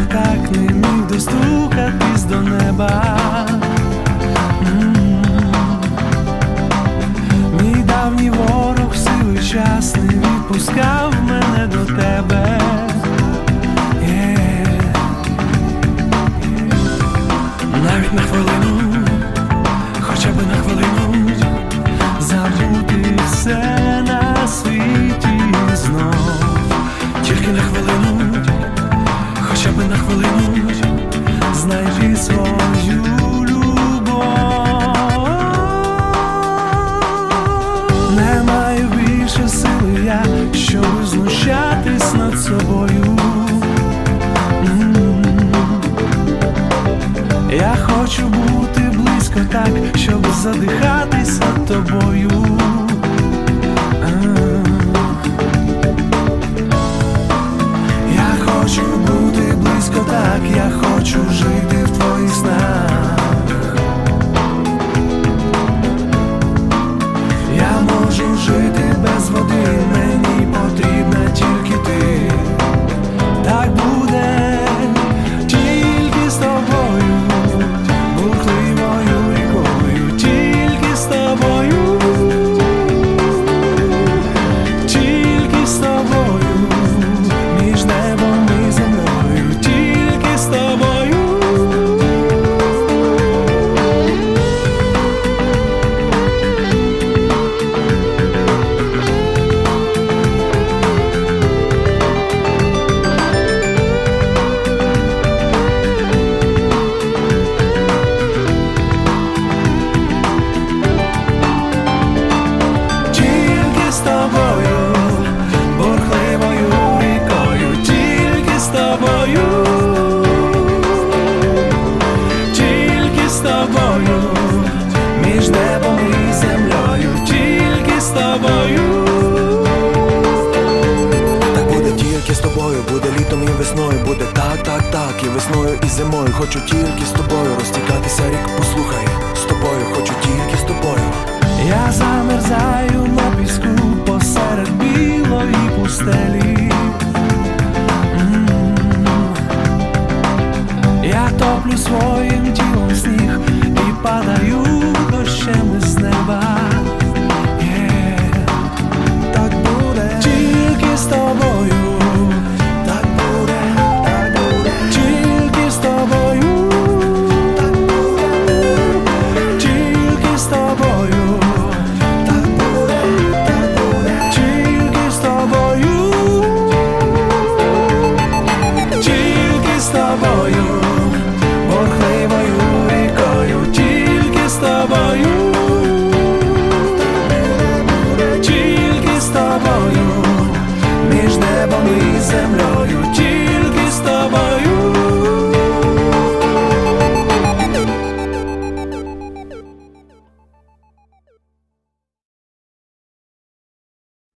так не міг достукатись до неба. Мій давній ворог сивий час не відпускав мене до тебе. Навіть на хвилину, хоча б на хвилину, забути все на світі знов. Тільки на хвилину, хоча б на хвилину, знайди свою любов. Не маю більше сили я, щоб знущатись над собою. Я хочу бути близько так, щоб задихатися тобою. Я хочу бути близько так, я хочу жити в твоїх снах. Я можу жити без води, мені потрібна тільки ти. Так буде тільки з тобою, бурхливою рікою, тільки з тобою, тільки з тобою, між небом і землею, тільки з тобою. Між небом і землею, тільки з тобою. Так буде тільки з тобою, буде літом і весною, буде так, так, так, і весною, і зимою. Хочу тільки з тобою розтікати